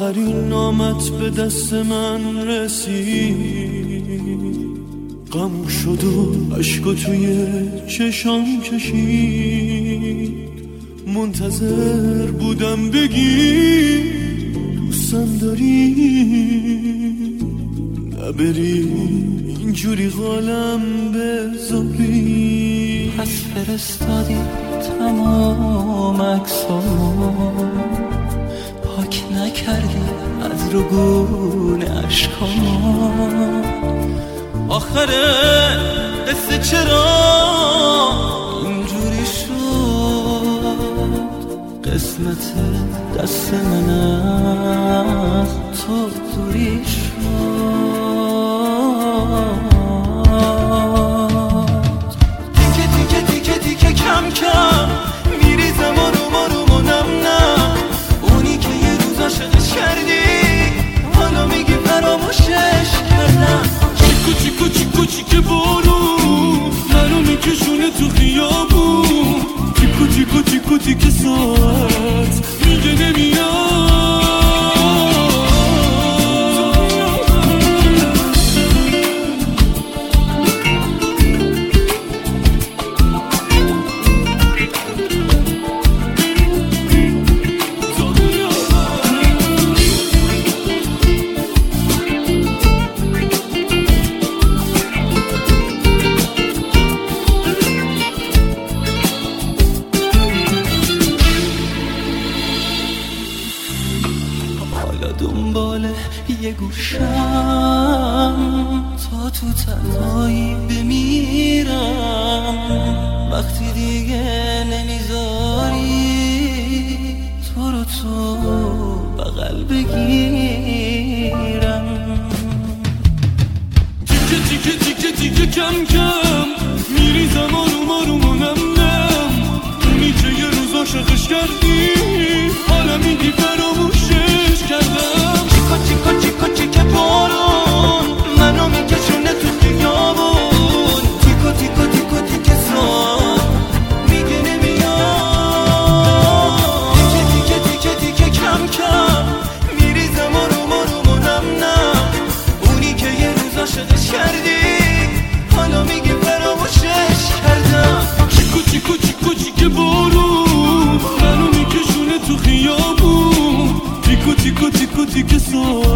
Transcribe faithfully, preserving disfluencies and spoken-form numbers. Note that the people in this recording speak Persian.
آخرین نامت به دست من رسید، غم شد و عشق توی چشام کشید. منتظر بودم بگی دوستم داری، نبری اینجوری قالم بذاری. پس فرستادی تمام عکسامو، پاک نکردی از رگون عشقامو. آخره قصه چرا اینجوری شد؟ قسمت دست من از تو دوری شد. تیکه تیکه تیکه تیکه کم کم میریزم آروم آروم و نم نم. اونی که یه روز عاشقش کردی حالا میگی فراموشش کردم. چیکو چیکو چیکو چیکه بارون منو میکشونه تو خیابون. تیکو تیکو تیکو تیکه ساعت میگه نمیاد. دنبال یه گوشم تا تو تنهایی بمیرم. وقتی دیگه نمیذاری تو رو تو بغل بگیرم. تیکه تیکه تیکه تیکه کم کم میریزم آروم آروم و نم نم. اونی که یه روز عاشقش کردی حالا میگی فراموشش کردم. چیکا چیکا چیکا چیکه بارون منو میکشونه تو خیابون. تیکا تیکا تیکا تیکه سان میگه نمیاد. تیکه تیکه تیکه تیکه کم کم میریزم آروم آروم و نم نم. اونی که یه روز عاشقش کردی حالا میگی فراموشش کردم. چیکو چیکو چیکو چیکه بارون منو میکشونه تو خیابون. تیکو تیکو تیکو تیکه ساعت